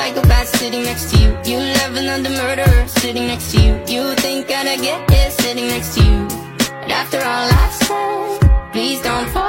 psychopath sitting next to you. You love another murderer sitting next to you. You think I'd get it sitting next to you. But after all I've said, please don't fall